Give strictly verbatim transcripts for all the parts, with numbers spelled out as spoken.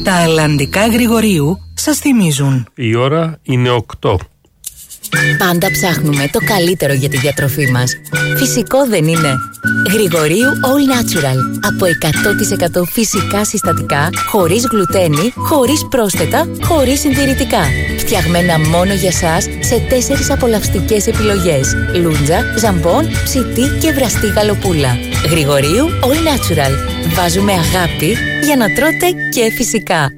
Τα αλλαντικά Γρηγορίου σας θυμίζουν. Η ώρα είναι οκτώ. Πάντα ψάχνουμε το καλύτερο για τη διατροφή μας. Φυσικό δεν είναι? Γρηγορίου All Natural. Από εκατό τοις εκατό φυσικά συστατικά, χωρίς γλουτένι, χωρίς πρόσθετα, χωρίς συντηρητικά. Φτιαγμένα μόνο για σας σε τέσσερις απολαυστικές επιλογές. Λούντζα, ζαμπόν, ψητή και βραστή γαλοπούλα. Γρηγορίου All Natural. Βάζουμε αγάπη για να τρώτε και φυσικά.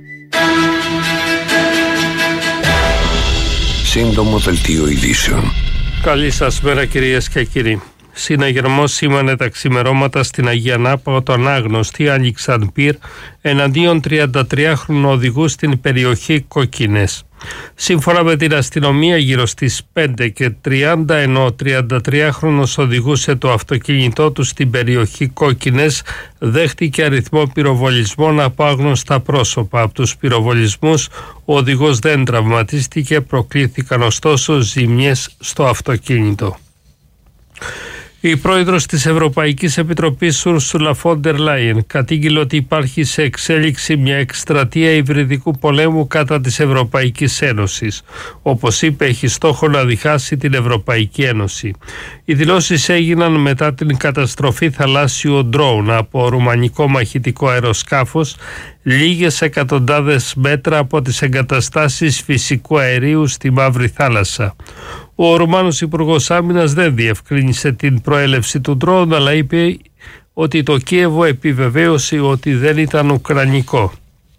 Σύντομο δελτίο ειδήσεων. Καλή σας μέρα κυρίες και κύριοι. Συναγερμός σήμανε τα ξημερώματα στην Αγία Νάπα όταν άγνωστοι άνοιξαν πυρ εναντίον τριαντατριάχρονου οδηγού στην περιοχή Κόκκινες. Σύμφωνα με την αστυνομία, γύρω στις πέντε και τριάντα, ενώ ο τριαντατριάχρονος οδηγούσε το αυτοκίνητό του στην περιοχή Κόκκινες, δέχτηκε αριθμό πυροβολισμών από άγνωστα πρόσωπα. Από τους πυροβολισμούς ο οδηγός δεν τραυματίστηκε, προκλήθηκαν ωστόσο ζημιές στο αυτοκίνητο. Η πρόεδρος της Ευρωπαϊκής Επιτροπής Ursula von der Leyen κατήγγειλε ότι υπάρχει σε εξέλιξη μια εκστρατεία υβριδικού πολέμου κατά της Ευρωπαϊκής Ένωσης. Όπως είπε, έχει στόχο να διχάσει την Ευρωπαϊκή Ένωση. Οι δηλώσεις έγιναν μετά την καταστροφή θαλάσσιου ντρόουν από ρουμανικό μαχητικό αεροσκάφος λίγες εκατοντάδες μέτρα από τις εγκαταστάσεις φυσικού αερίου στη Μαύρη Θάλασσα. Ο Ρουμάνος Υπουργός Άμυνας δεν διευκρίνησε την προέλευση του ντρόουν, αλλά είπε ότι το Κίεβο επιβεβαίωσε ότι δεν ήταν ουκρανικό.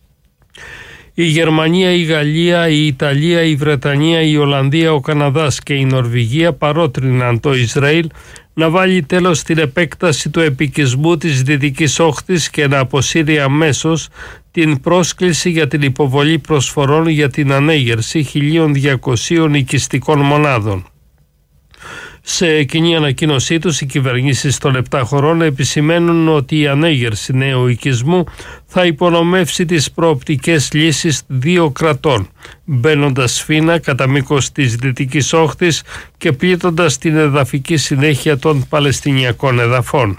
Η Γερμανία, η Γαλλία, η Ιταλία, η Βρετανία, η Ολλανδία, ο Καναδάς και η Νορβηγία παρότριναν το Ισραήλ να βάλει τέλος στην επέκταση του επικισμού της Δυτικής Όχθης και να αποσύρει αμέσως την πρόσκληση για την υποβολή προσφορών για την ανέγερση χίλια διακοσίων οικιστικών μονάδων. Σε κοινή ανακοίνωσή τους, οι κυβερνήσεις των επτά χωρών επισημαίνουν ότι η ανέγερση νέου οικισμού θα υπονομεύσει τις προοπτικές λύσεις δύο κρατών, μπαίνοντας σφήνα κατά μήκος της Δυτικής Όχθης και πλήττοντας την εδαφική συνέχεια των Παλαιστινιακών εδαφών.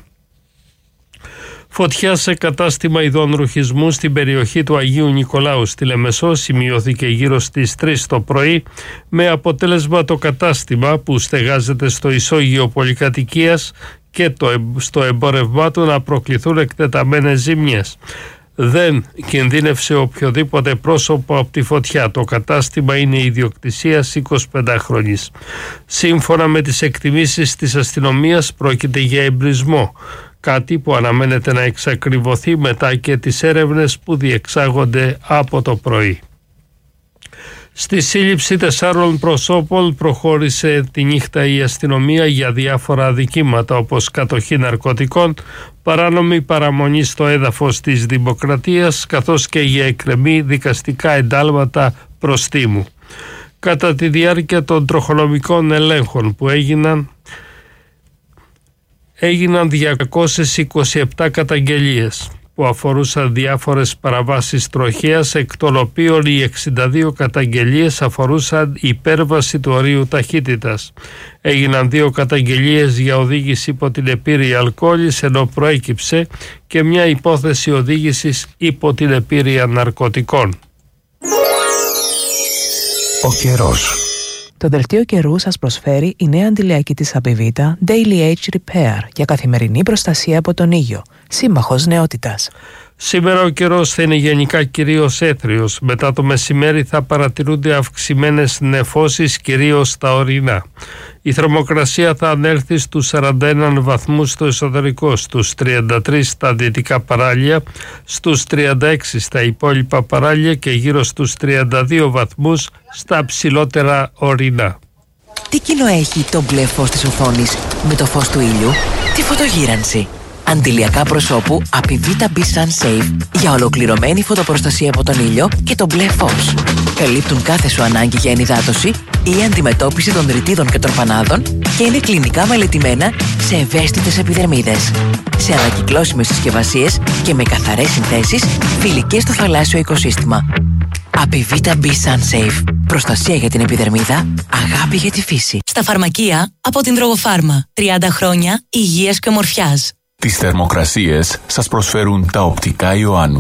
Φωτιά σε κατάστημα ειδών ρουχισμού στην περιοχή του Αγίου Νικολάου στη Λεμεσό σημειώθηκε γύρω στις τρεις το πρωί, με αποτέλεσμα το κατάστημα που στεγάζεται στο ισόγειο πολυκατοικίας και το, στο εμπόρευμά του να προκληθούν εκτεταμένες ζημιές. Δεν κινδύνευσε οποιοδήποτε πρόσωπο από τη φωτιά. Το κατάστημα είναι ιδιοκτησίας εικοσιπεντάχρονης. Σύμφωνα με τις εκτιμήσεις της αστυνομίας, πρόκειται για εμπρισμό, κάτι που αναμένεται να εξακριβωθεί μετά και τις έρευνες που διεξάγονται από το πρωί. Στη σύλληψη τεσσάρων προσώπων προχώρησε τη νύχτα η αστυνομία για διάφορα αδικήματα όπως κατοχή ναρκωτικών, παράνομη παραμονή στο έδαφος της Δημοκρατίας καθώς και για εκκρεμή δικαστικά εντάλματα προστίμου. Κατά τη διάρκεια των τροχονομικών ελέγχων που έγιναν, έγιναν διακόσιες είκοσι επτά καταγγελίες που αφορούσαν διάφορες παραβάσεις τροχέας, εκ των οποίων οι εξήντα δύο καταγγελίες αφορούσαν υπέρβαση του ορίου ταχύτητας. Έγιναν δύο καταγγελίες για οδήγηση υπό την επίρρεια αλκοόλης, ενώ προέκυψε και μια υπόθεση οδήγησης υπό την επίρρεια ναρκωτικών. Ο καιρός. Το δελτίο καιρού σας προσφέρει η νέα αντιλιακή της Απιβίτα Daily Age Repair για καθημερινή προστασία από τον ήλιο. Σύμμαχος νεότητας. Σήμερα ο καιρός θα είναι γενικά κυρίως έθριος. Μετά το μεσημέρι θα παρατηρούνται αυξημένες νεφώσεις κυρίως στα ορεινά. Η θερμοκρασία θα ανέλθει στους σαράντα ένα βαθμούς στο εσωτερικό, στους τριάντα τρεις στα δυτικά παράλια, στους τριάντα έξι στα υπόλοιπα παράλια και γύρω στους τριάντα δύο βαθμούς στα ψηλότερα ορεινά. Τι κοινό έχει το μπλε φως της οθόνης με το φως του ήλιου? Τη φωτογύρανση. Αντιλιακά προσώπου Apivita B Sun Safe για ολοκληρωμένη φωτοπροστασία από τον ήλιο και το μπλε φως. Καλύπτουν κάθε σου ανάγκη για ενυδάτωση ή αντιμετώπιση των ρητίδων και των φανάδων και είναι κλινικά μελετημένα σε ευαίσθητες επιδερμίδες. Σε ανακυκλώσιμες συσκευασίες και με καθαρές συνθέσεις φιλικές στο θαλάσσιο οικοσύστημα. Apivita B Sun Safe. Προστασία για την επιδερμίδα, αγάπη για τη φύση. Στα φαρμακεία από την Τρογοφάρμα. τριάντα χρόνια υγείας και ομορφιάς. Τις θερμοκρασίες σας προσφέρουν τα οπτικά Ιωάννου.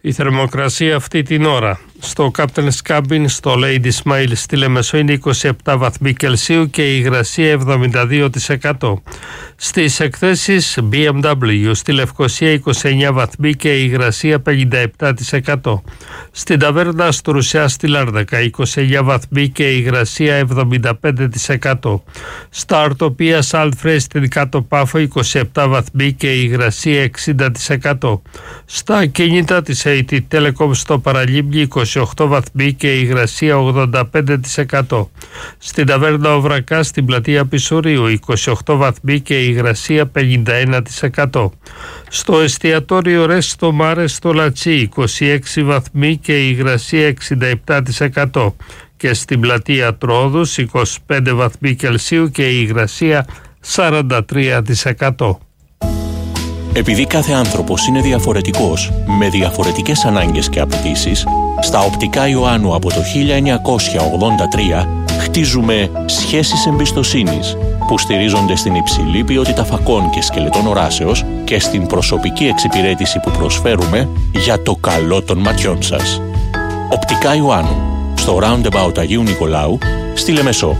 Η θερμοκρασία αυτή την ώρα στο Captain's Cabin, στο Lady Smile στη Λεμεσό είναι είκοσι επτά βαθμοί Κελσίου και η υγρασία εβδομήντα δύο τοις εκατό. Στις εκθέσεις μπι εμ ντάμπλιου στη Λευκοσία είκοσι εννέα βαθμοί και η υγρασία πενήντα επτά τοις εκατό. Στην ταβέρνα Στρουσιά στη Λάρνακα είκοσι εννέα βαθμοί και η υγρασία εβδομήντα πέντε τοις εκατό. Στα Ορτοπία Σάλτφρε στην Κάτω Πάφο είκοσι επτά βαθμοί και η υγρασία εξήντα τοις εκατό. Στα ακίνητα της έι τι Telecom στο Παραλίμνη είκοσι οκτώ βαθμοί και η υγρασία ογδόντα πέντε τοις εκατό. Στην ταβέρνα Οβρακά στην πλατεία Πισουρίου είκοσι οκτώ βαθμοί και η υγρασία πενήντα ένα τοις εκατό. Στο εστιατόριο Ρέστο Μάρε στο Λατσί είκοσι έξι βαθμοί και η υγρασία εξήντα επτά τοις εκατό. Και στην πλατεία Τρόδους είκοσι πέντε βαθμοί Κελσίου και η υγρασία σαράντα τρία τοις εκατό. Επειδή κάθε άνθρωπος είναι διαφορετικός, με διαφορετικές ανάγκες και απαιτήσεις, στα Οπτικά Ιωάννου από το χίλια εννιακόσια ογδόντα τρία χτίζουμε σχέσεις εμπιστοσύνης που στηρίζονται στην υψηλή ποιότητα φακών και σκελετών οράσεως και στην προσωπική εξυπηρέτηση που προσφέρουμε για το καλό των ματιών σας. Οπτικά Ιωάννου, στο Roundabout Αγίου Νικολάου, στη Λεμεσό.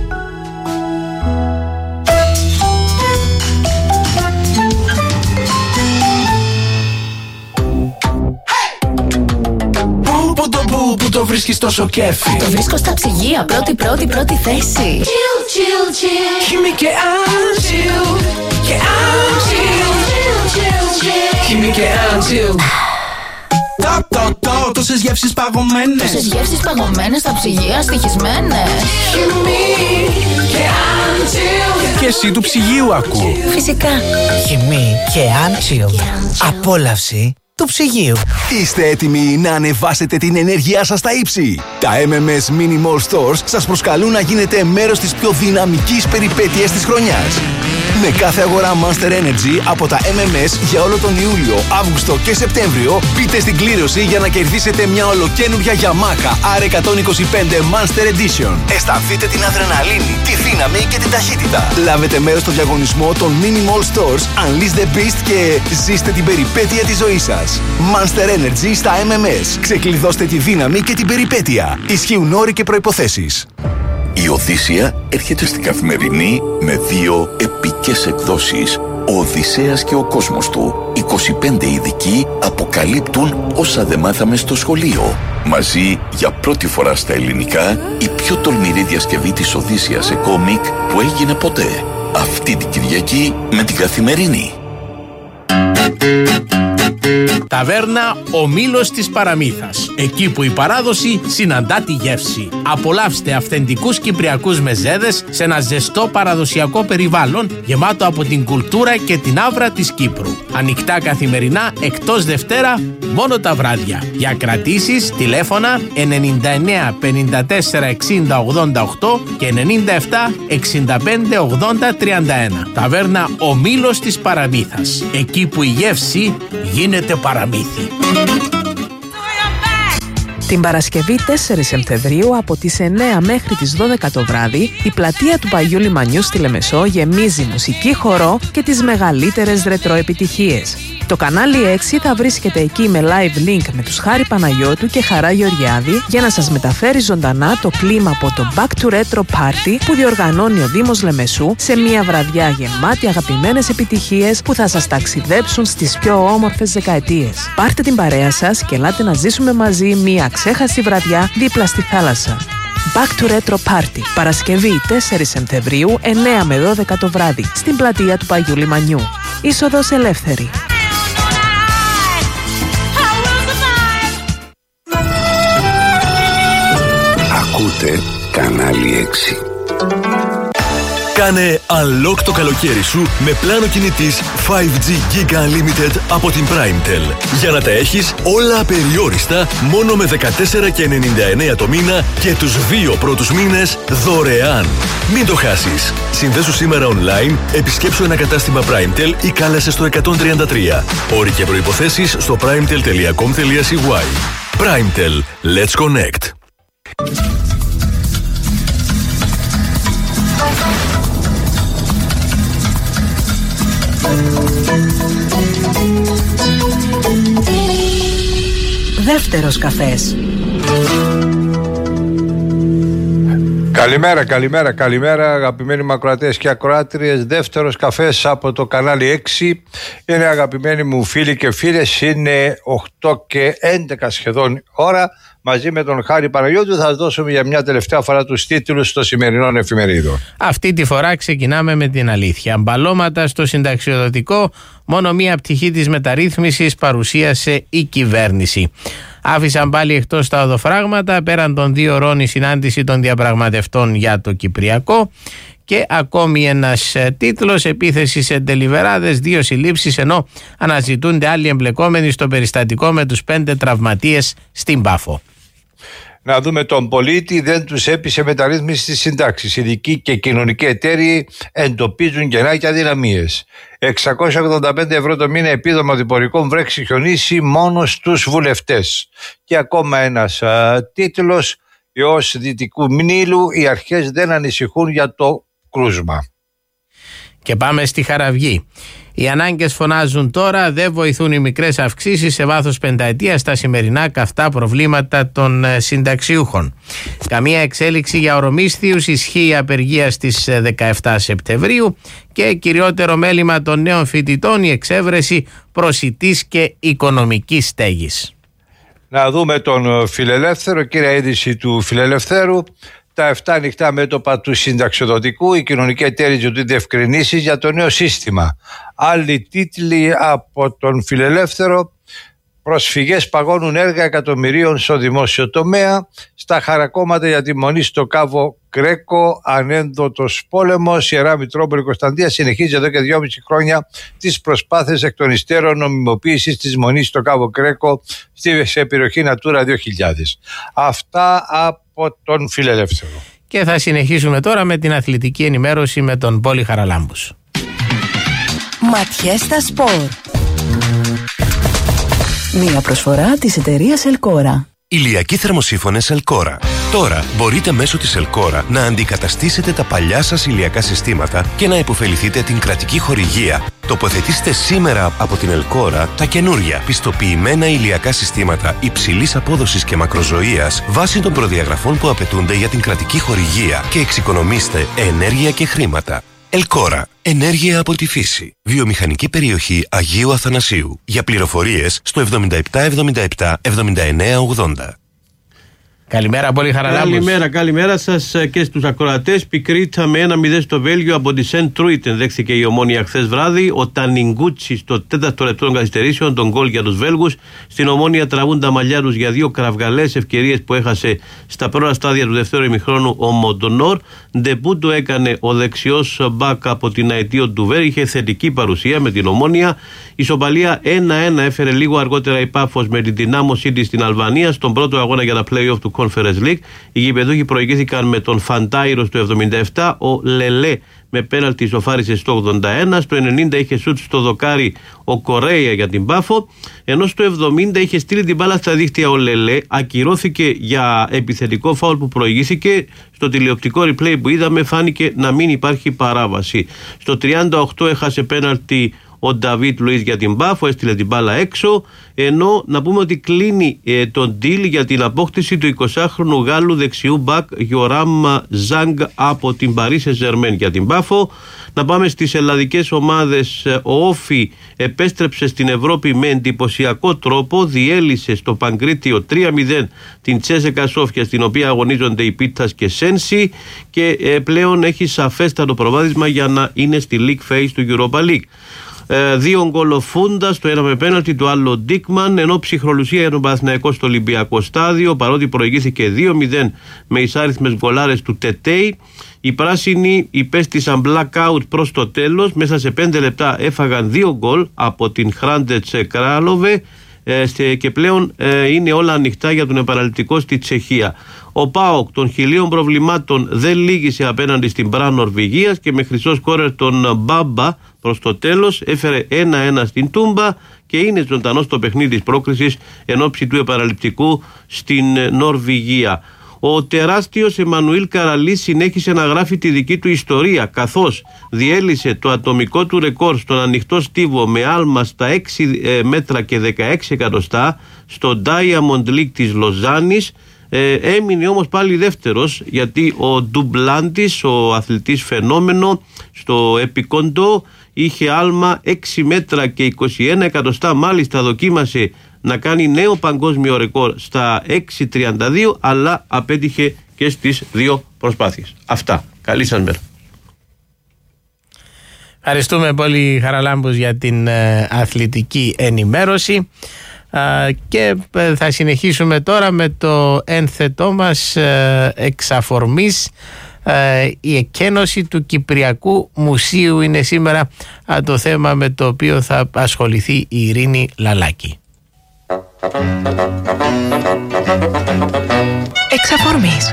Πού το βρίσκεις τόσο κέφι? Το βρίσκω στα ψυγεία, πρώτη πρώτη πρώτη θέση. Chill, chill, chill. Χίμη και Chill και Chill. Χίμη και Chill. Το, το, το, τόσες γεύσεις παγωμένες. Τόσες γεύσεις παγωμένες στα ψυγεία, στοιχισμένες. Χίμη και Chill. Και εσύ του ψυγείου ακού. Φυσικά. Χίμη και Chill. Απόλαυση του ψυγείου. Είστε έτοιμοι να ανεβάσετε την ενέργειά σας στα ύψη? Τα εμ εμ ες Mini Mall Stores σας προσκαλούν να γίνετε μέρος της πιο δυναμικής περιπέτειας της χρονιάς. Με κάθε αγορά Monster Energy από τα εμ εμ ες για όλο τον Ιούλιο, Αύγουστο και Σεπτέμβριο, μπείτε στην κλήρωση για να κερδίσετε μια ολοκαίνουργια Yamaha αρ εκατόν είκοσι πέντε Monster Edition. Αισθανθείτε την αδρεναλίνη, τη δύναμη και την ταχύτητα. Λάβετε μέρος στο διαγωνισμό των Mini Mall Stores, Unleash the Beast και ζήστε την περιπέτεια της ζωής σας. Monster Energy στα εμ εμ ες. Ξεκλειδώστε τη δύναμη και την περιπέτεια. Ισχύουν όροι και προϋποθέσεις. Η Οδύσσεια έρχεται στην Καθημερινή με δύο επικές εκδόσεις. Ο Οδυσσέας και ο κόσμος του. είκοσι πέντε ειδικοί αποκαλύπτουν όσα δεν μάθαμε στο σχολείο. Μαζί, για πρώτη φορά στα ελληνικά, η πιο τολμηρή διασκευή της Οδύσσειας σε κόμικ που έγινε ποτέ. Αυτή την Κυριακή με την Καθημερινή. Ταβέρνα Ο Μήλος της Παραμύθας. Εκεί που η παράδοση συναντά τη γεύση. Απολαύστε αυθεντικούς κυπριακούς μεζέδες σε ένα ζεστό παραδοσιακό περιβάλλον γεμάτο από την κουλτούρα και την άβρα της Κύπρου. Ανοιχτά καθημερινά εκτός Δευτέρα μόνο τα βράδια. Για κρατήσεις τηλέφωνα ενενήντα εννέα πενήντα τέσσερα εξήντα ογδόντα οκτώ και ενενήντα επτά εξήντα πέντε ογδόντα τριάντα ένα. Ταβέρνα Ο Μήλος της Παραμύθας. Εκεί που η γεύση γίνεται παραμύθι. Την Παρασκευή τέσσερις Σεπτεμβρίου από τις εννέα μέχρι τις δώδεκα το βράδυ η πλατεία του Παγιού Λιμανιού στη Λεμεσό γεμίζει μουσική, χορό και τις μεγαλύτερες ρετρό επιτυχίες. Το κανάλι έξι θα βρίσκεται εκεί με live link με τους Χάρη Παναγιώτου και Χαρά Γεωργιάδη για να σας μεταφέρει ζωντανά το κλίμα από το Back to Retro Party που διοργανώνει ο Δήμος Λεμεσού σε μια βραδιά γεμάτη αγαπημένες επιτυχίες που θα σας ταξιδέψουν στις πιο όμορφες δεκαετίες. Πάρτε την παρέα σας και ελάτε να ζήσουμε μαζί μια ξέχαστη βραδιά δίπλα στη θάλασσα. Back to Retro Party, Παρασκευή τέσσερις Σεπτεμβρίου, εννέα με δώδεκα το βράδυ, στην πλατεία του Παγιού Λιμανιού. Είσοδος ελεύθερη. Ακούτε Κανάλι έξι. Κάνε unlock το καλοκαίρι σου με πλάνο κινητής φάιβ τζι Giga Unlimited από την PrimeTel. Για να τα έχεις όλα απεριόριστα μόνο με δεκατέσσερα και ενενήντα εννέα το μήνα και τους δύο πρώτους μήνες δωρεάν. Μην το χάσεις. Συνδέσου σήμερα online, επισκέψου ένα κατάστημα PrimeTel ή κάλεσε στο εκατόν τριάντα τρία. Όροι και προϋποθέσεις στο primetel τελεία com τελεία c y. PrimeTel. Let's connect. δεύτερος καφές. Καλημέρα, καλημέρα, καλημέρα αγαπημένοι μου ακροατές και ακροάτριες. Δεύτερος καφές από το κανάλι έξι. Είναι αγαπημένοι μου φίλοι και φίλες. Είναι οκτώ και έντεκα σχεδόν ώρα. Μαζί με τον Χάρη Παναγιώτου θα δώσουμε για μια τελευταία φορά τους τίτλους των σημερινών εφημερίδων. Αυτή τη φορά ξεκινάμε με την αλήθεια. Μπαλώματα στο συνταξιοδοτικό, μόνο μία πτυχή της μεταρρύθμισης παρουσίασε η κυβέρνηση. Άφησαν πάλι εκτός τα οδοφράγματα, πέραν των δύο ωρών η συνάντηση των διαπραγματευτών για το Κυπριακό. Και ακόμη ένας τίτλος: επίθεση σε ντελιβεράδες, δύο συλλήψεις, ενώ αναζητούνται άλλοι εμπλεκόμενοι στο περιστατικό με τους πέντε τραυματίες στην Πάφο. Να δούμε τον πολίτη. Δεν τους έπεισε μεταρρύθμιση της συντάξης. Ειδικοί και κοινωνικοί εταίροι εντοπίζουν κενά και αδυναμίες. εξακόσια ογδόντα πέντε ευρώ το μήνα επίδομα διπορικών βρέξει χιονίσει μόνο στους βουλευτές. Και ακόμα ένας α, τίτλος: ιός Δυτικού Μνήλου, οι αρχές δεν ανησυχούν για το κρούσμα. Και πάμε στη Χαραυγή. Οι ανάγκες φωνάζουν τώρα, δεν βοηθούν οι μικρές αυξήσεις σε βάθος πενταετίας στα σημερινά καυτά προβλήματα των συνταξιούχων. Καμία εξέλιξη για ορομίσθιους, ισχύει η απεργία στις δεκαεφτά Σεπτεμβρίου και κυριότερο μέλημα των νέων φοιτητών η εξέβρεση προσιτής και οικονομικής στέγης. Να δούμε τον Φιλελεύθερο, κύρια είδηση του Φιλελευθέρου. Τα εφτά ανοιχτά μέτωπα του συνταξιοδοτικού, οι κοινωνικοί εταίροι ζητούν διευκρινήσεις για το νέο σύστημα. Άλλοι τίτλοι από τον Φιλελεύθερο: προσφυγές παγώνουν έργα εκατομμυρίων στο δημόσιο τομέα. Στα χαρακόμματα για τη μονή στο Κάβο Κρέκο, ανένδοτος πόλεμος. Η Ιερά Μητρόπολη Κωνσταντία συνεχίζει εδώ και δυόμιση χρόνια τις προσπάθειες εκ των υστέρων νομιμοποίησης της μονής στο Κάβο Κρέκο σε περιοχή Natura δύο χιλιάδες. Αυτά από τον Φιλελεύθερο. Και θα συνεχίσουμε τώρα με την αθλητική ενημέρωση με τον Πόλη Χαραλάμπους. Ματιές στα σπορ. Μία προσφορά της εταιρείας Ελκόρα. Ηλιακοί θερμοσύφωνες Ελκόρα. Τώρα μπορείτε μέσω της Ελκόρα να αντικαταστήσετε τα παλιά σας ηλιακά συστήματα και να υποφεληθείτε την κρατική χορηγία. Τοποθετήστε σήμερα από την Ελκόρα τα καινούρια πιστοποιημένα ηλιακά συστήματα υψηλής απόδοσης και μακροζωίας βάσει των προδιαγραφών που απαιτούνται για την κρατική χορηγία και εξοικονομήστε ενέργεια και χρήματα. Ελκόρα. Ενέργεια από τη φύση. Βιομηχανική περιοχή Αγίου Αθανασίου. Για πληροφορίες στο εβδομήντα επτά εβδομήντα επτά εβδομήντα εννέα ογδόντα. Καλημέρα, πολύ Χαραλάμπους. Καλημέρα, καλημέρα σας και στους ακροατές. Πικρίτσα με ένα μηδέν στο Βέλγιο από τη Σεντ Τρούιτεν. Δέχθηκε η Ομόνια χθες βράδυ. Ο Τανιγκούτσι στο τέταρτο λεπτό των καθυστερήσεων, τον γκολ για τους Βέλγους. Στην Ομόνια τραβούν τα μαλλιά τους για δύο κραυγαλές ευκαιρίες που έχασε στα πρώτα στάδια του δεύτερου ημιχρόνου ο Μοντονόρ. Ντεπούτο έκανε ο δεξιός μπακ από την Αετίο Ντουβέρ. Είχε θετική παρουσία με την Ομόνια. Ισοπαλία ένα ένα έφερε λίγο αργότερα η Πάφος με την Δυνάμο City στην Αλβανία. Στον πρώτο αγώνα για τα play-off του Conference League. Οι γηπεδούχοι προηγήθηκαν με τον Φαντάιρο στο εβδομήντα επτά. Ο Λελέ με πέναλτι ισοφάρισε στο ογδόντα ένα. Στο ενενήντα είχε σουτ στο δοκάρι ο Κορέα για την Πάφο. Ενώ στο εβδομήντα είχε στείλει την μπάλα στα δίχτυα ο Λελέ. Ακυρώθηκε για επιθετικό φάουλ που προηγήθηκε. Στο τηλεοπτικό replay που είδαμε φάνηκε να μην υπάρχει παράβαση. Στο τριάντα οκτώ έχασε πέναλτι ο Νταβίτ Λουίς για την Πάφο, έστειλε την μπάλα έξω, ενώ να πούμε ότι κλείνει ε, τον deal για την απόκτηση του εικοσάχρονου Γάλλου δεξιού μπακ Γιοράμ Ζάγκ από την Paris Saint-Germain για την Πάφο. Να πάμε στις ελλαδικές ομάδες. Ο Όφι επέστρεψε στην Ευρώπη με εντυπωσιακό τρόπο, διέλυσε στο Παγκρίτιο τρία μηδέν την Τσέσεκα Σόφια, στην οποία αγωνίζονται οι Πίτας και Σένσι, και ε, πλέον έχει σαφέστατο προβάδισμα για να είναι στη League Phase του Europa League. Ε, δύο γκολ ο Φούντας, το ένα με πέναλτι, το άλλο Ντίκμαν, ενώ ψυχρολουσία για τον Παναθηναϊκό στο Ολυμπιακό στάδιο, παρότι προηγήθηκε δύο μηδέν με εισάριθμες γκολάρες του Τετέι. Οι πράσινοι υπέστησαν blackout προς το τέλος, μέσα σε πέντε λεπτά έφαγαν δύο γκολ από την Χράντετς Κράλοβε ε, και πλέον ε, είναι όλα ανοιχτά για τον επαναληπτικό στη Τσεχία. Ο ΠΑΟΚ των χιλίων προβλημάτων δεν λύγησε απέναντι στην Μπραν Νορβηγίας και με χρυσό σκόρερ τον Μπάμπα προς το τέλος έφερε ένα ένα στην Τούμπα και είναι ζωντανό στο παιχνίδι της πρόκρισης εν ώψη του επαναληπτικού στην Νορβηγία. Ο τεράστιος Εμμανουήλ Καραλής συνέχισε να γράφει τη δική του ιστορία, καθώς διέλυσε το ατομικό του ρεκόρ στον ανοιχτό στίβο με άλμα στα έξι μέτρα και δεκαέξι εκατοστά στο Diamond League της Λοζάνης. Ε, έμεινε όμως πάλι δεύτερος, γιατί ο Ντουμπλάντης, ο αθλητής φαινόμενο στο επικόντο, είχε άλμα έξι μέτρα και είκοσι ένα εκατοστά. Μάλιστα δοκίμασε να κάνει νέο παγκόσμιο ρεκόρ στα έξι τριάντα δύο, αλλά απέτυχε και στις δύο προσπάθειες. Αυτά. Καλή σας μέρα. Ευχαριστούμε πολύ, Χαραλάμπους, για την ε, αθλητική ενημέρωση. Και θα συνεχίσουμε τώρα με το ένθετό μας εξ αφορμής. Η εκένωση του Κυπριακού Μουσείου είναι σήμερα το θέμα με το οποίο θα ασχοληθεί η Ειρήνη Λαλάκη. Εξ αφορμής.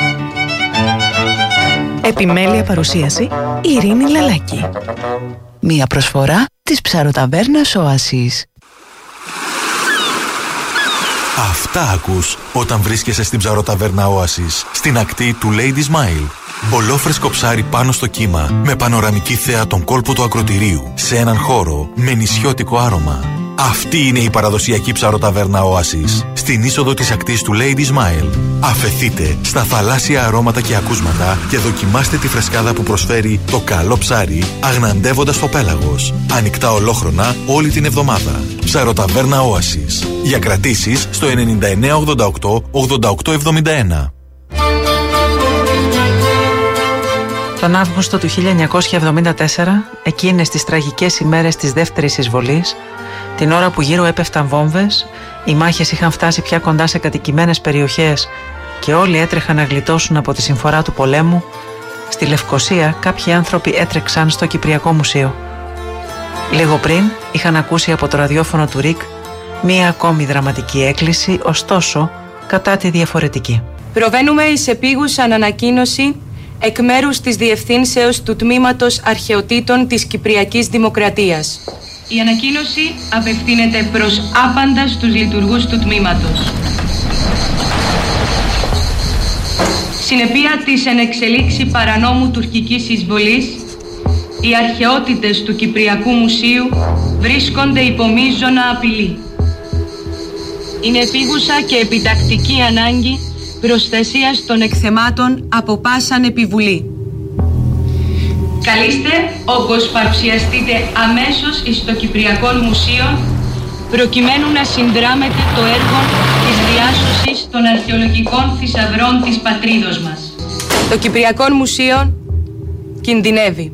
Επιμέλεια παρουσίαση η Ειρήνη Λαλάκη. Μία προσφορά της ψαροταβέρνας Oasis. Αυτά ακούς όταν βρίσκεσαι στην ψαροταβέρνα Oasis, στην ακτή του Lady Smile. Ολόφρεσκο ψάρι πάνω στο κύμα, με πανοραμική θέα τον κόλπο του ακρωτηρίου, σε έναν χώρο με νησιώτικο άρωμα. Αυτή είναι η παραδοσιακή ψαροταβέρνα Oasis, στην είσοδο της ακτής του Lady Smile. Αφεθείτε στα θαλάσσια αρώματα και ακούσματα και δοκιμάστε τη φρεσκάδα που προσφέρει το καλό ψάρι, αγναντεύοντας το πέλαγος. Ανοιχτά ολόχρονα όλη την εβδομάδα. Ψαροταβέρνα Oasis. Για κρατήσεις στο ενενήντα εννέα ογδόντα οκτώ ογδόντα οκτώ εβδομήντα ένα. Τον Αύγουστο του χίλια εννιακόσια εβδομήντα τέσσερα, εκείνες τις τραγικές ημέρες της δεύτερης εισβολής, την ώρα που γύρω έπεφταν βόμβες, οι μάχες είχαν φτάσει πια κοντά σε κατοικημένες περιοχές και όλοι έτρεχαν να γλιτώσουν από τη συμφορά του πολέμου, στη Λευκοσία κάποιοι άνθρωποι έτρεξαν στο Κυπριακό Μουσείο. Λίγο πριν είχαν ακούσει από το ραδιόφωνο του ΡΙΚ μία ακόμη δραματική έκκληση, ωστόσο κατά τη διαφορετική. Προβαίνουμε εις επίγουσαν ανακοίνωση εκ μέρους της Διευθύνσεως του Τμήματος Αρχαιοτήτων της Κυπριακής Δημοκρατίας. Η ανακοίνωση απευθύνεται προς άπαντα στους λειτουργούς του τμήματος. Συνεπία της εν εξελίξη παρανόμου τουρκικής εισβολής, οι αρχαιότητες του Κυπριακού Μουσείου βρίσκονται υπό μείζωνα απειλή. Είναι επίγουσα και επιτακτική ανάγκη προστασίας των εκθεμάτων από πάσαν επιβουλή. Καλείστε όπως παρουσιαστείτε αμέσως εις το Κυπριακό Μουσείο, προκειμένου να συνδράμετε το έργο της διάσωσης των αρχαιολογικών θησαυρών της πατρίδος μας. Το Κυπριακό Μουσείο κινδυνεύει.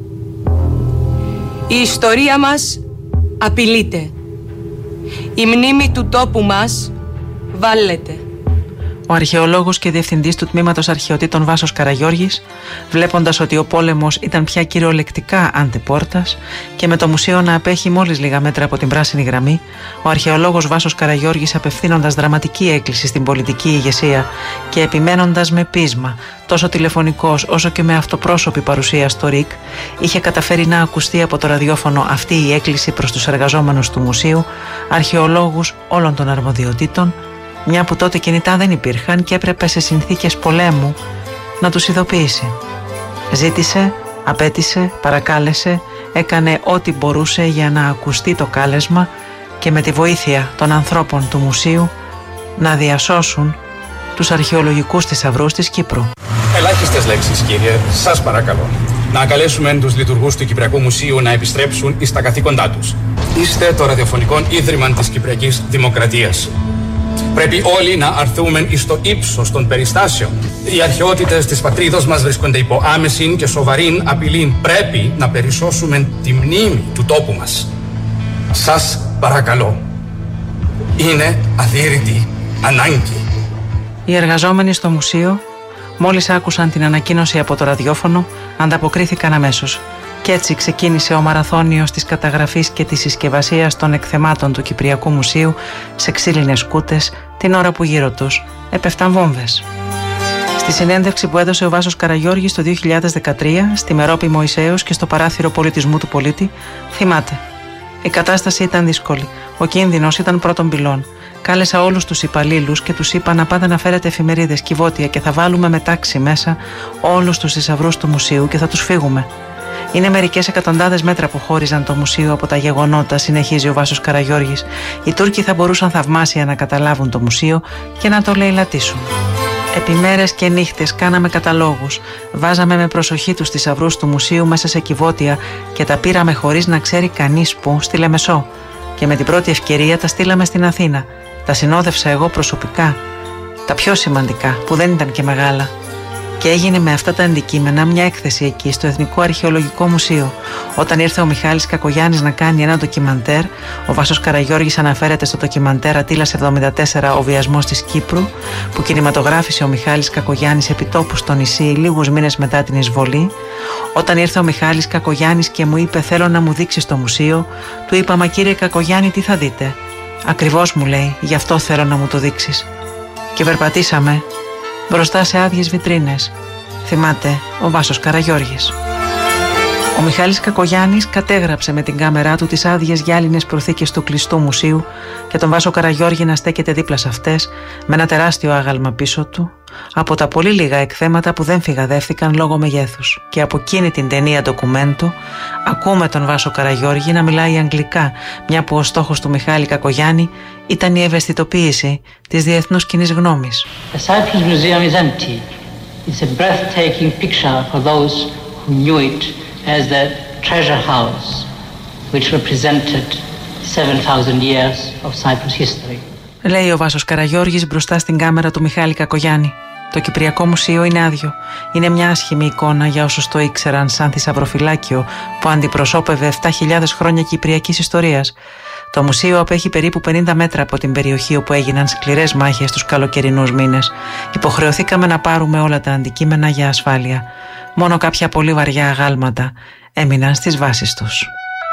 Η ιστορία μας απειλείται. Η μνήμη του τόπου μας βάλεται. Ο αρχαιολόγος και διευθυντής του Τμήματος Αρχαιοτήτων Βάσος Καραγιώργης, βλέποντας ότι ο πόλεμος ήταν πια κυριολεκτικά αντεπόρτας και με το μουσείο να απέχει μόλις λίγα μέτρα από την πράσινη γραμμή, ο αρχαιολόγος Βάσος Καραγιώργης, απευθύνοντας δραματική έκκληση στην πολιτική ηγεσία και επιμένοντας με πείσμα, τόσο τηλεφωνικός όσο και με αυτοπρόσωπη παρουσία στο ΡΙΚ, είχε καταφέρει να ακουστεί από το ραδιόφωνο αυτή η έκκληση προς τους εργαζόμενους του μουσείου, αρχαιολόγους όλων των αρμοδιοτήτων, μια που τότε κινητά δεν υπήρχαν και έπρεπε σε συνθήκες πολέμου να τους ειδοποιήσει. Ζήτησε, απέτησε, παρακάλεσε, έκανε ό,τι μπορούσε για να ακουστεί το κάλεσμα και με τη βοήθεια των ανθρώπων του μουσείου να διασώσουν τους αρχαιολογικούς θησαυρούς της Κύπρου. Ελάχιστες λέξεις, κύριε, σας παρακαλώ. Να καλέσουμε τους λειτουργούς του Κυπριακού Μουσείου να επιστρέψουν εις τα καθήκοντά τους. Είστε το ραδιοφωνικό ίδρυμα της Κυπριακής Δημοκρατίας. Πρέπει όλοι να αρθούμε εις το ύψος των περιστάσεων. Οι αρχαιότητες της πατρίδος μας βρίσκονται υπό άμεση και σοβαρή απειλή. Πρέπει να περισσώσουμε τη μνήμη του τόπου μας. Σας παρακαλώ. Είναι αδύρυτη ανάγκη. Οι εργαζόμενοι στο μουσείο, μόλις άκουσαν την ανακοίνωση από το ραδιόφωνο, ανταποκρίθηκαν αμέσως. Κι έτσι ξεκίνησε ο μαραθώνιος της καταγραφής και της συσκευασίας των εκθεμάτων του Κυπριακού Μουσείου σε ξύλινες σκούτες την ώρα που γύρω τους έπεφταν βόμβες. Στη συνέντευξη που έδωσε ο Βάσος Καραγιώργης το δύο χιλιάδες δεκατρία στη Μερόπη Μωυσέως και στο παράθυρο πολιτισμού του πολίτη, θυμάται: Η κατάσταση ήταν δύσκολη. Ο κίνδυνος ήταν πρώτων πυλών. Κάλεσα όλους τους υπαλλήλους και τους είπα να πάτε να φέρετε εφημερίδες, κυβότια και θα βάλουμε με τάξη μέσα όλους τους θησαυρούς του μουσείου και θα τους φύγουμε. Είναι μερικές εκατοντάδες μέτρα που χώριζαν το μουσείο από τα γεγονότα, συνεχίζει ο Βάσος Καραγιώργης. Οι Τούρκοι θα μπορούσαν θαυμάσια να καταλάβουν το μουσείο και να το λαιλατίσουν. Επί μέρες και νύχτες κάναμε καταλόγους. Βάζαμε με προσοχή τους θησαυρούς του μουσείου μέσα σε κυβότια και τα πήραμε χωρίς να ξέρει κανείς που στη Λεμεσό. Και με την πρώτη ευκαιρία τα στείλαμε στην Αθήνα. Τα συνόδευσα εγώ προσωπικά. Τα πιο σημαντικά, που δεν ήταν και μεγάλα. Και έγινε με αυτά τα αντικείμενα μια έκθεση εκεί στο Εθνικό Αρχαιολογικό Μουσείο. Όταν ήρθε ο Μιχάλης Κακογιάννης να κάνει ένα ντοκιμαντέρ, ο Βάσος Καραγιώργης αναφέρεται στο ντοκιμαντέρ Ατήλας εβδομήντα τέσσερα, ο βιασμός της Κύπρου, που κινηματογράφησε ο Μιχάλης Κακογιάννης επιτόπου στο νησί λίγους μήνες μετά την εισβολή. Όταν ήρθε ο Μιχάλης Κακογιάννης και μου είπε: θέλω να μου δείξεις το μουσείο, του είπα: μα κύριε Κακογιάννη, τι θα δείτε? Ακριβώς, μου λέει, γι' αυτό θέλω να μου το δείξεις. Και περπατήσαμε μπροστά σε άδειες βιτρίνες. Θυμάται ο Βάσος Καραγιώργης. Ο Μιχάλης Κακογιάννης κατέγραψε με την κάμερά του τις άδειες γυάλινες προθήκες του κλειστού μουσείου και τον Βάσο Καραγιώργη να στέκεται δίπλα σε αυτές με ένα τεράστιο άγαλμα πίσω του, από τα πολύ λίγα εκθέματα που δεν φυγαδεύθηκαν λόγω μεγέθους. Και από εκείνη την ταινία ντοκουμέντο ακούμε τον Βάσο Καραγιώργη να μιλάει αγγλικά, μια που ο στόχος του Μιχάλη Κακογιάννη ήταν η ευαισθητοποίηση της διεθνούς κοινής γνώμης. The Cyprus Museum is empty. It's a breathtaking picture for those who knew it as the treasure house which represented seven thousand years of Cyprus history. Λέει ο Βάσος Καραγιώργης μπροστά στην κάμερα του Μιχάλη Κακογιάννη. Το Κυπριακό Μουσείο είναι άδειο. Είναι μια άσχημη εικόνα για όσους το ήξεραν σαν θησαυροφυλάκιο που αντιπροσώπευε επτά χιλιάδες χρόνια κυπριακής ιστορίας. Το μουσείο απέχει περίπου πενήντα μέτρα από την περιοχή όπου έγιναν σκληρές μάχες τους καλοκαιρινούς μήνες. Υποχρεωθήκαμε να πάρουμε όλα τα αντικείμενα για ασφάλεια. Μόνο κάποια πολύ βαριά αγάλματα έμειναν στις βάσεις τους.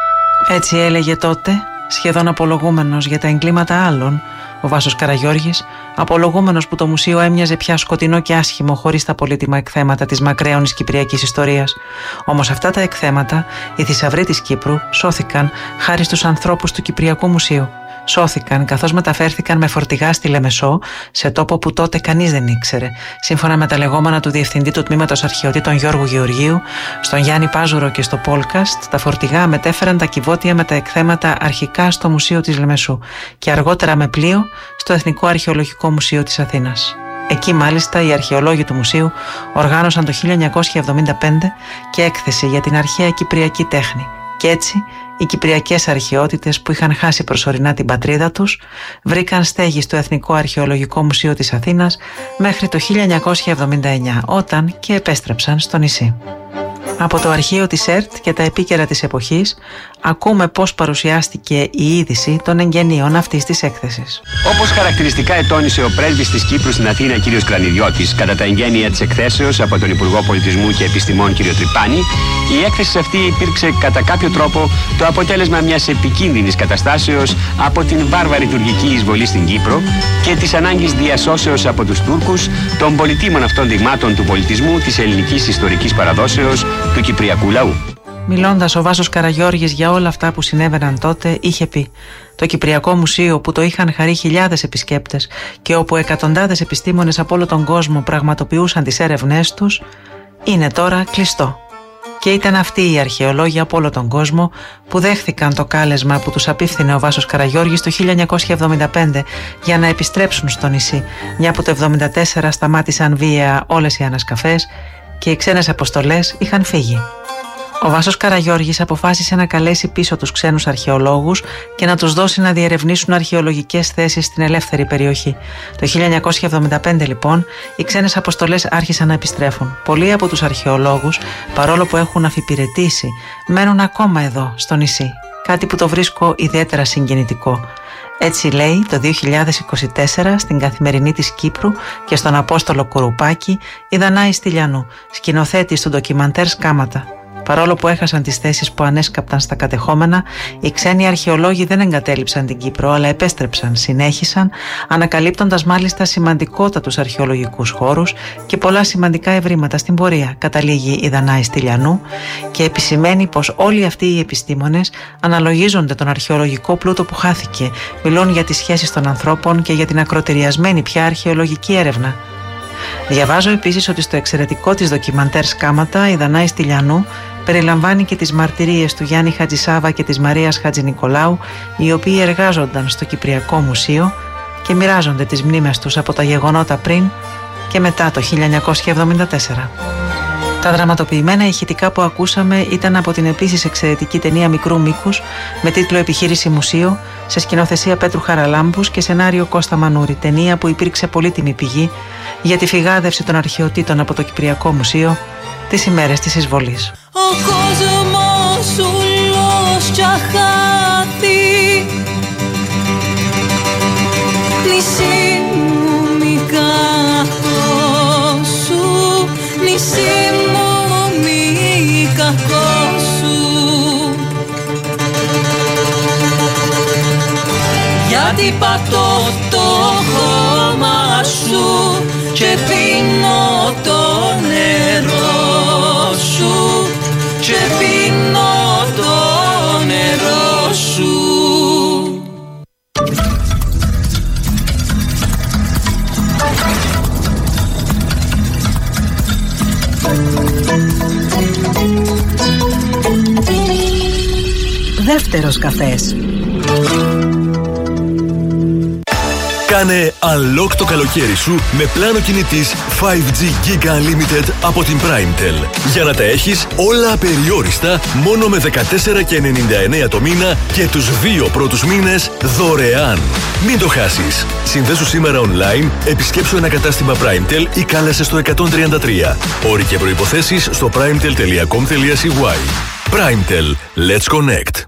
Έτσι έλεγε τότε, σχεδόν απολογούμενος για τα εγκλήματα άλλων, ο Βάσος Καραγιώργης, απολογούμενος που το μουσείο έμοιαζε πια σκοτεινό και άσχημο χωρίς τα πολύτιμα εκθέματα της μακραίωνης κυπριακής ιστορίας. Όμως αυτά τα εκθέματα, οι θησαυροί της Κύπρου, σώθηκαν χάρη στους ανθρώπους του Κυπριακού Μουσείου. Σώθηκαν καθώς μεταφέρθηκαν με φορτηγά στη Λεμεσό, σε τόπο που τότε κανείς δεν ήξερε. Σύμφωνα με τα λεγόμενα του Διευθυντή του Τμήματος Αρχαιοτήτων Γιώργου Γεωργίου, στον Γιάννη Πάζουρο και στο Πόλκαστ, τα φορτηγά μετέφεραν τα κυβότια με τα εκθέματα αρχικά στο Μουσείο της Λεμεσού και αργότερα με πλοίο στο Εθνικό Αρχαιολογικό Μουσείο της Αθήνας. Εκεί μάλιστα οι αρχαιολόγοι του μουσείου οργάνωσαν το χίλια εννιακόσια εβδομήντα πέντε και έκθεση για την αρχαία κυπριακή τέχνη. Και έτσι οι κυπριακές αρχαιότητες που είχαν χάσει προσωρινά την πατρίδα τους βρήκαν στέγη στο Εθνικό Αρχαιολογικό Μουσείο της Αθήνας μέχρι το χίλια εννιακόσια εβδομήντα εννιά, όταν και επέστρεψαν στο νησί. Από το αρχείο της ΕΡΤ και τα επίκαιρα της εποχής ακούμε πώς παρουσιάστηκε η είδηση των εγγενείων αυτής της έκθεσης. Όπως χαρακτηριστικά ετώνησε ο πρέσβης της Κύπρου στην Αθήνα κ. Κρανιδιώτης κατά τα εγγένεια της εκθέσεως από τον Υπουργό Πολιτισμού και Επιστημών κ. Τρυπάνη, η έκθεση αυτή υπήρξε κατά κάποιο τρόπο το αποτέλεσμα μιας επικίνδυνης καταστάσεως από την βάρβαρη τουρκική εισβολή στην Κύπρο και της ανάγκης διασώσεως από τους Τούρκους των πολυτίμων αυτών δειγμάτων του πολιτισμού, της ελληνικής ιστορικής παραδόσεως, του κυπριακού λαού. Μιλώντας ο Βάσος Καραγιώργης για όλα αυτά που συνέβαιναν τότε, είχε πει: το Κυπριακό Μουσείο, που το είχαν χαρεί χιλιάδες επισκέπτες και όπου εκατοντάδες επιστήμονες από όλο τον κόσμο πραγματοποιούσαν τις έρευνές τους, είναι τώρα κλειστό. Και ήταν αυτοί οι αρχαιολόγοι από όλο τον κόσμο που δέχθηκαν το κάλεσμα που τους απίφθινε ο Βάσος Καραγιώργης το χίλια εννιακόσια εβδομήντα πέντε για να επιστρέψουν στο νησί, μια που το εβδομήντα τέσσερα σταμάτησαν βία όλες οι ανασκαφές και οι ξένες αποστολές είχαν φύγει. Ο Βάσος Καραγιώργης αποφάσισε να καλέσει πίσω τους ξένους αρχαιολόγους και να τους δώσει να διερευνήσουν αρχαιολογικές θέσεις στην ελεύθερη περιοχή. Το χίλια εννιακόσια εβδομήντα πέντε λοιπόν οι ξένες αποστολές άρχισαν να επιστρέφουν. Πολλοί από τους αρχαιολόγους, παρόλο που έχουν αφιπηρετήσει, μένουν ακόμα εδώ στο νησί. Κάτι που το βρίσκω ιδιαίτερα συγκινητικό. Έτσι λέει το δύο χιλιάδες είκοσι τέσσερα στην Καθημερινή της Κύπρου και στον Απόστολο Κουρουπάκη η Δανάη Στυλιανού, σκηνοθέτης του ντοκιμαντέρ Σκάματα. Παρόλο που έχασαν τις θέσεις που ανέσκαπταν στα κατεχόμενα, οι ξένοι αρχαιολόγοι δεν εγκατέλειψαν την Κύπρο, αλλά επέστρεψαν, συνέχισαν, ανακαλύπτοντας μάλιστα σημαντικότατους αρχαιολογικούς χώρους και πολλά σημαντικά ευρήματα στην πορεία, καταλήγει η Δανάη Στυλιανού και επισημαίνει πως όλοι αυτοί οι επιστήμονες αναλογίζονται τον αρχαιολογικό πλούτο που χάθηκε, μιλούν για τις σχέσεις των ανθρώπων και για την ακροτηριασμένη πια αρχαιολογική έρευνα. Διαβάζω επίσης ότι στο εξαιρετικό της ντοκιμαντέρ Σκάματα η Δανάη Στυλιανού περιλαμβάνει και τις μαρτυρίες του Γιάννη Χατζησάβα και της Μαρίας Χατζηνικολάου, οι οποίοι εργάζονταν στο Κυπριακό Μουσείο και μοιράζονται τις μνήμες τους από τα γεγονότα πριν και μετά το χίλια εννιακόσια εβδομήντα τέσσερα. Τα δραματοποιημένα ηχητικά που ακούσαμε ήταν από την επίσης εξαιρετική ταινία μικρού μήκους με τίτλο «Επιχείρηση Μουσείο», σε σκηνοθεσία Πέτρου Χαραλάμπους και σενάριο Κώστα Μανούρη, ταινία που υπήρξε πολύτιμη πηγή για τη φυγάδευση των αρχαιοτήτων από το Κυπριακό Μουσείο τις ημέρες της εισβολής. Ο κόσμος ούλος κι αχάθη, νησί μου μη κακό σου, νησί μου μη κακό σου, γιατί πατώ το χώμα σου και πίνω το νερό σου, και πίνω το νερό σου. Δεύτερος καφές. Κάνε unlock το καλοκαίρι σου με πλάνο κινητής φάιβ τζι Giga Unlimited από την PrimeTel. Για να τα έχεις όλα απεριόριστα μόνο με δεκατέσσερα και ενενήντα εννέα το μήνα και τους δύο πρώτους μήνες δωρεάν. Μην το χάσεις. Συνδέσου σήμερα online, επισκέψου ένα κατάστημα PrimeTel ή κάλεσε στο εκατόν τριάντα τρία. Όροι και προϋποθέσεις στο primetel τελεία com τελεία c y. PrimeTel. Let's connect.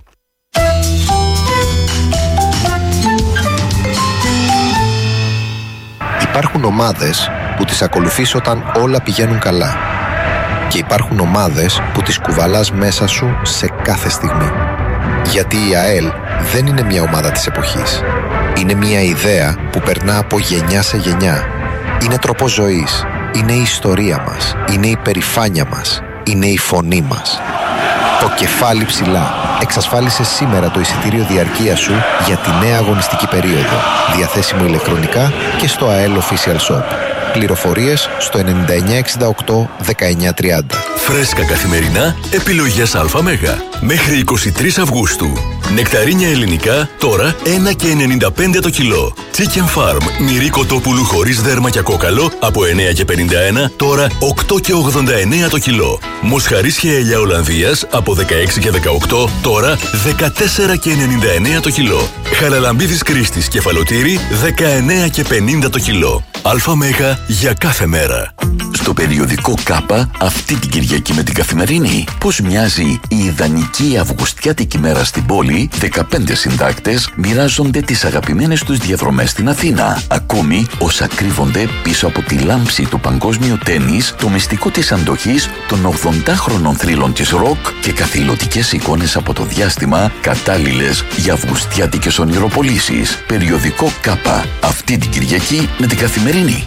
Υπάρχουν ομάδες που τις ακολουθείς όταν όλα πηγαίνουν καλά. Και υπάρχουν ομάδες που τις κουβαλάς μέσα σου σε κάθε στιγμή. Γιατί η ΑΕΛ δεν είναι μια ομάδα της εποχής. Είναι μια ιδέα που περνά από γενιά σε γενιά. Είναι τρόπος ζωής. Είναι η ιστορία μας. Είναι η περηφάνεια μας. Είναι η φωνή μας. Το κεφάλι ψηλά. Εξασφάλισε σήμερα το εισιτήριο διαρκείας σου για τη νέα αγωνιστική περίοδο. Διαθέσιμο ηλεκτρονικά και στο έι ελ Official Shop. Πληροφορίες στο ενενήντα εννιά εξήντα οκτώ δεκαεννιά τριάντα. Φρέσκα καθημερινά, επιλογές ΑΜ. Μέχρι είκοσι τρεις Αυγούστου. Νεκταρίνια ελληνικά, τώρα ένα και ενενήντα πέντε το κιλό. Chicken Farm, μυρί κοτόπουλου χωρίς δέρμα και κόκαλο, από εννέα και πενήντα ένα, τώρα οκτώ και ογδόντα εννέα το κιλό. Μοσχαρίσια ελιά Ολλανδίας, από δεκαέξι και δεκαοκτώ, τώρα δεκατέσσερα και ενενήντα εννέα το κιλό. Χαραλαμπίδης Κρίστης κεφαλοτήρι, δεκαεννέα και πενήντα το κιλό. ΑΜ για κάθε μέρα. Στο περιοδικό Κάπα, αυτή την Κυριακή με την Καθημερινή, πώς μοιάζει η ιδανική αυγουστιάτικη μέρα στην πόλη, δεκαπέντε συντάκτες μοιράζονται τις αγαπημένες τους διαδρομές στην Αθήνα. Ακόμη, όσα κρύβονται πίσω από τη λάμψη του παγκόσμιου τένις, το μυστικό της αντοχής των ογδοντάχρονων θρύλων της ροκ και καθηλωτικές εικόνες από το διάστημα, κατάλληλες για αυγουστιάτικες ονειροπολίσεις. Περιοδικό Κάπα, αυτή την Κυριακή με την Καθημερινή.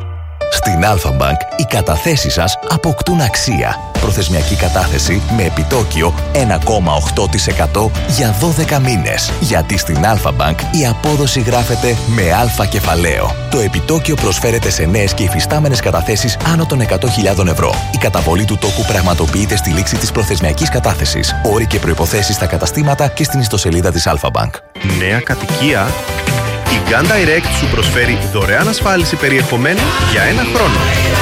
Στην Αλφα-Bank οι καταθέσεις σας αποκτούν αξία. Προθεσμιακή κατάθεση με επιτόκιο ένα κόμμα οκτώ τοις εκατό για δώδεκα μήνες. Γιατί στην Αλφα-Bank η απόδοση γράφεται με αλφα κεφαλαίο. Το επιτόκιο προσφέρεται σε νέες και υφιστάμενες καταθέσεις άνω των εκατό χιλιάδων ευρώ. Η καταβολή του τόκου πραγματοποιείται στη λήξη της προθεσμιακής κατάθεσης. Όροι και προϋποθέσεις στα καταστήματα και στην ιστοσελίδα της Αλφα-Bank. Νέα κατοικία. Η Gun Direct σου προσφέρει δωρεάν ασφάλιση περιεχομένου για ένα χρόνο.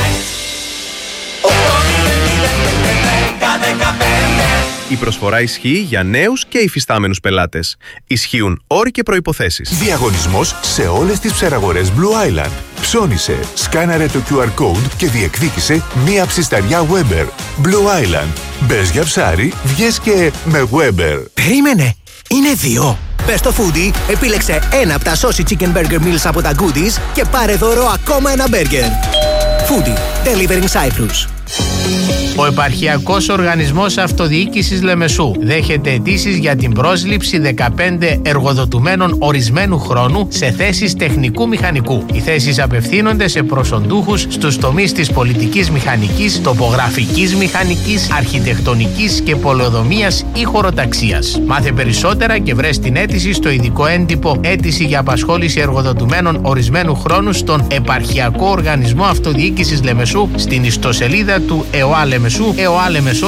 Η προσφορά ισχύει για νέους και υφιστάμενους πελάτες. Ισχύουν όροι και προϋποθέσεις. Διαγωνισμός σε όλες τις ψαραγορές Blue Island. Ψώνισε, σκάναρε το κιου αρ code και διεκδίκησε μία ψισταριά Weber. Blue Island. Μπες για ψάρι, βγες και με Weber. Περίμενε, είναι δύο. Πες στο Foodie, επίλεξε ένα από τα Saucy Chicken Burger Meals από τα Goodies και πάρε δώρο ακόμα ένα μπέργκερ. Foodie, delivering Cyprus. Ο Επαρχιακός Οργανισμός Αυτοδιοίκησης Λεμεσού δέχεται αιτήσεις για την πρόσληψη δεκαπέντε εργοδοτουμένων ορισμένου χρόνου σε θέσεις τεχνικού μηχανικού. Οι θέσεις απευθύνονται σε προσοντούχους στους τομείς της πολιτικής μηχανικής, τοπογραφικής μηχανικής, αρχιτεκτονικής και πολεοδομίας ή χωροταξίας. Μάθε περισσότερα και βρες την αίτηση στο ειδικό έντυπο «Αίτηση για απασχόληση εργοδοτουμένων ορισμένου χρόνου» στον Επαρχιακό Οργανισμό Αυτοδιοίκησης Λεμεσού, στην ιστοσελίδα του ΕΟΑ Λεμεσού, ΕΟΑ Λεμεσό